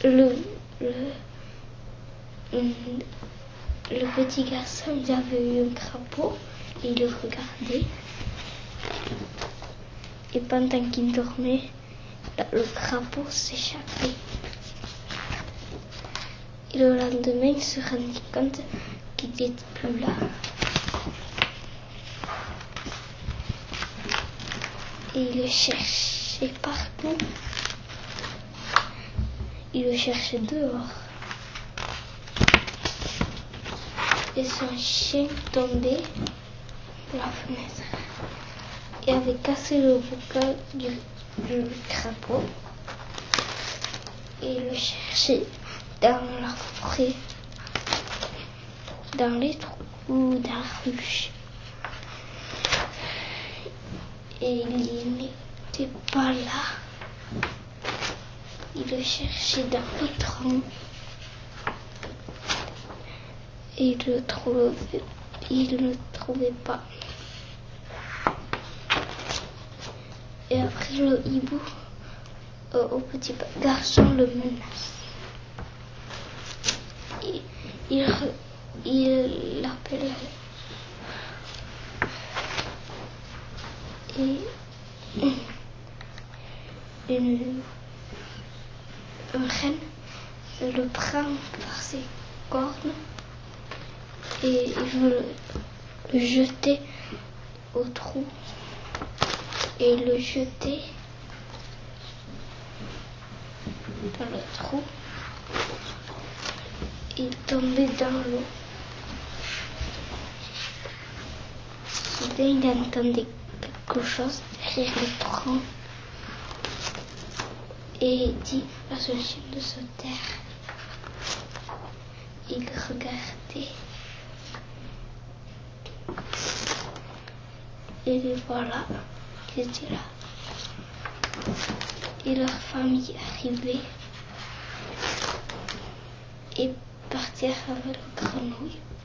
le, le petit garçon, il avait eu un crapaud et il le regardait. Et pendant qu'il dormait, le crapaud s'échappait. Et le lendemain, il se rendit compte qu'il n'était plus là. Et il le cherchait partout. Il le cherchait dehors. Et son chien tombait de la fenêtre et avait cassé le bocal du crapaud. Et il le cherchait dans la forêt, dans les trous, dans la ruche. Et il n'était pas là. Il le cherchait dans le tronc. Et il ne le trouvait pas. Et après le hibou, au petit garçon le menace. Il l'appelle. Et une reine le prend par ses cornes et il veut le jeter au trou. Et le jeter dans le trou. Il tombait dans l'eau. Soudain, il entendait quelque chose derrière le tronc. Et il dit à son chien de se taire. Il regardait. Et les voilà, ils étaient là. Et leur famille arrivait et partir avec le grenouille.